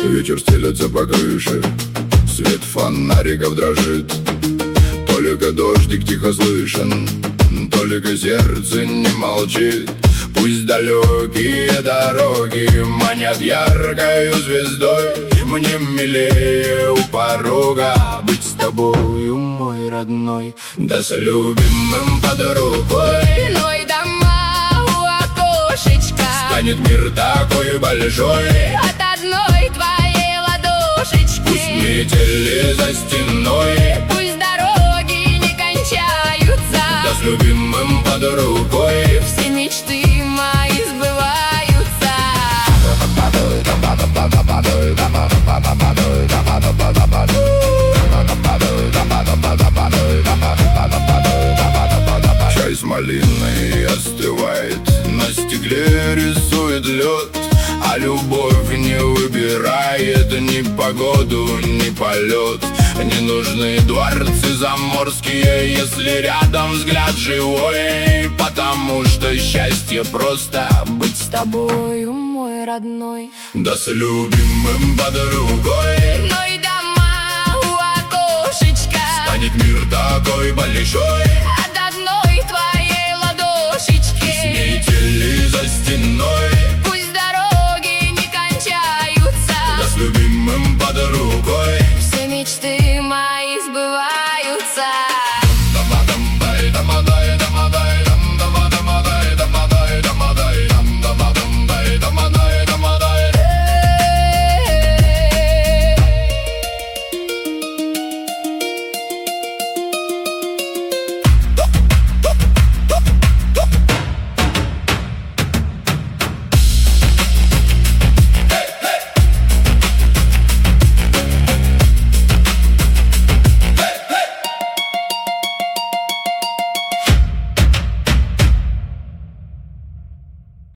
Ветер стелется по крыше, свет фонариков дрожит. Только дождик тихо слышен, только сердце не молчит. Пусть далекие дороги манят яркою звездой, мне милее у порога быть с тобою, мой родной. Да с любимым под рукой, но и дома у окошечка. станет мир такой большой от одной твоей ладошечки. Пусть метели за стеной, пусть дороги не кончаются. да с любимым под рукой все мечты мои сбываются. Чай с малиной остывает, на стекле рисует лед, а любовь не выбирает ни погоду, ни полет. Не нужны дворцы заморские, если рядом взгляд живой, потому что счастье просто быть с тобою, мой родной. Да с любимым под рукой, но и дома у окошечка. станет мир такой большой от одной твоей ладошечки. метели за стеной, пусть дороги не кончаются. да с любимым под рукой все мечты